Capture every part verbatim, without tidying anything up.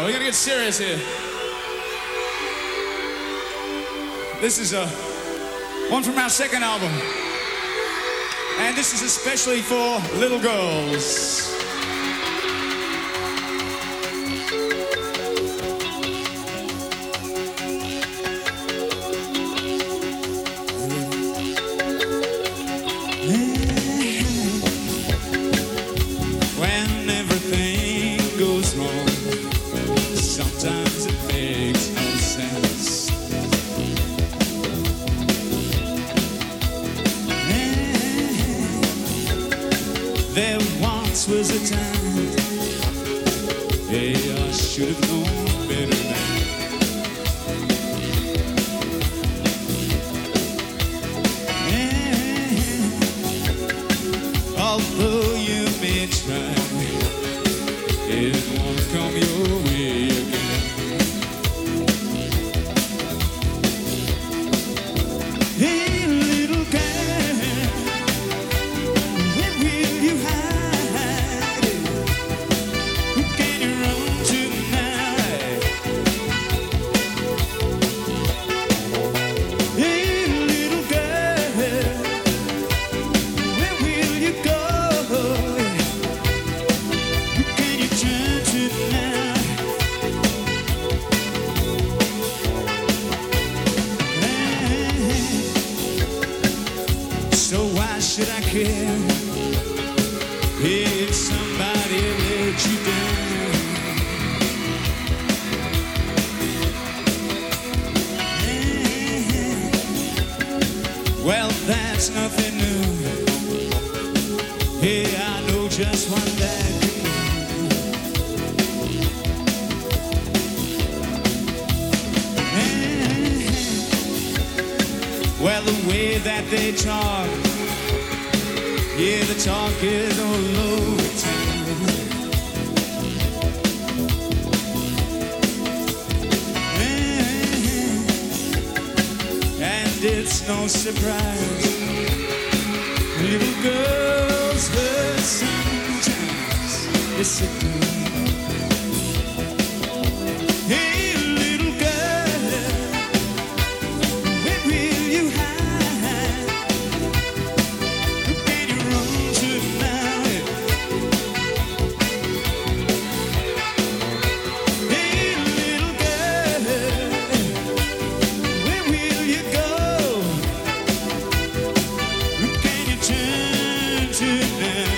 we're gonna get serious here. This is a one from our second album, and this is especially for little girls. When everything goes wrong, sometimes it makes no sense. There once was a time, yeah, I should have known better then. Yeah. Although you may try, it won't come your way again. Hey, little girl, where will you hide? Who can you run to tonight? Hey, little girl, where will you go? Who can you turn to now? So why should I care if somebody let you down? Well, that's nothing new. Hey, I know just what that could mean. Well, the way that they talk, yeah, the talk is all over town. And it's no surprise, little girls hurt sometimes. Yes, it do. Hey, little girl, where will you hide? Who can you run to now? Hey, little girl, where will you go? Who can you turn to now?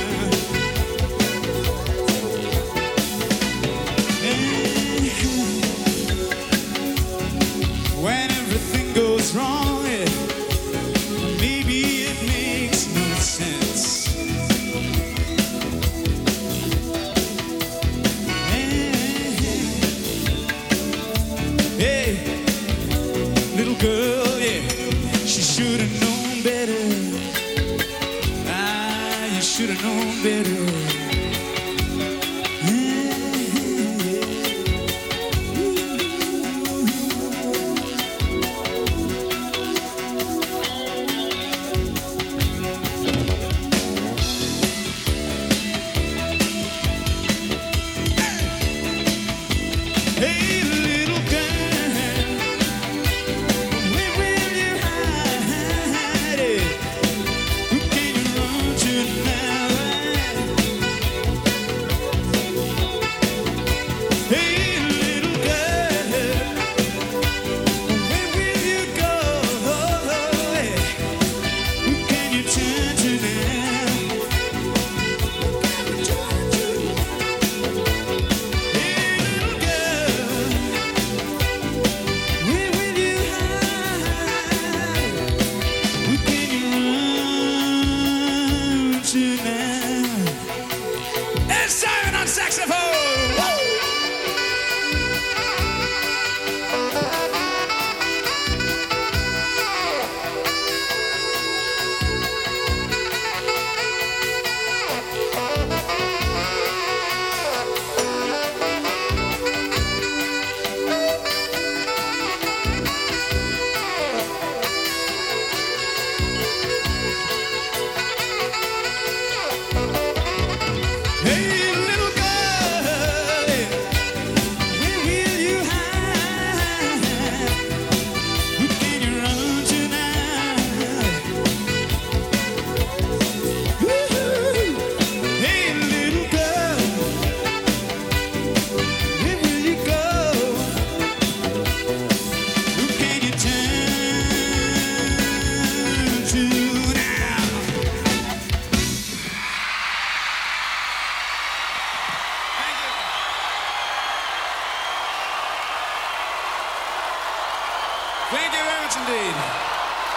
When everything goes wrong, yeah, maybe it makes no sense. Hey, little girl, yeah, she should have known.